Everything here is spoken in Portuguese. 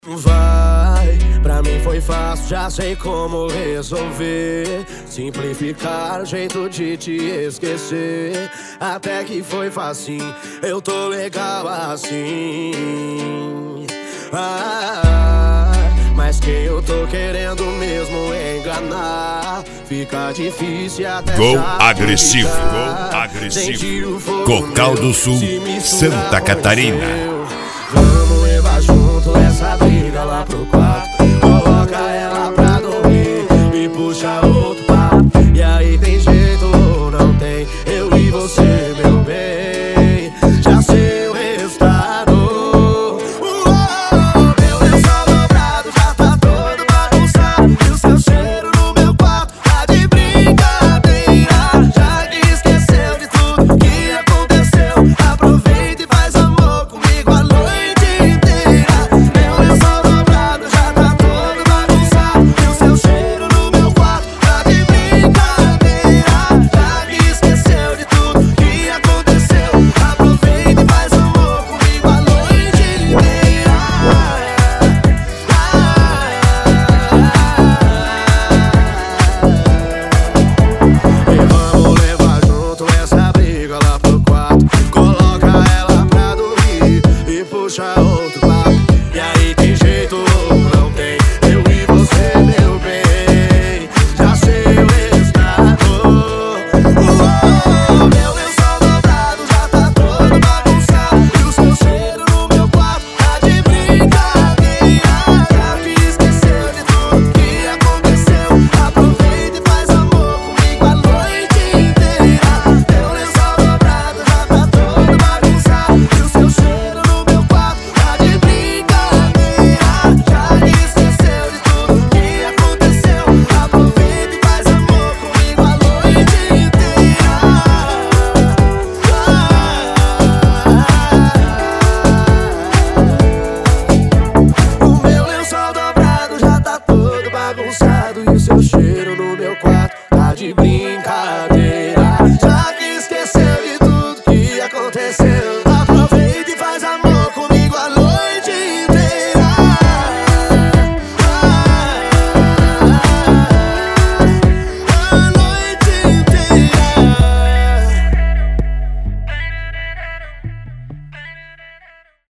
Vai, pra mim foi fácil, já sei como resolver. Simplificar o jeito de te esquecer. Até que foi facinho, eu tô legal assim. Mas quem eu tô querendo mesmo enganar, fica difícil até Gol agressivo, gol agressivo. Cocal do Sul, Santa Catarina. Vamos levar junto essa briga lá pro quarto.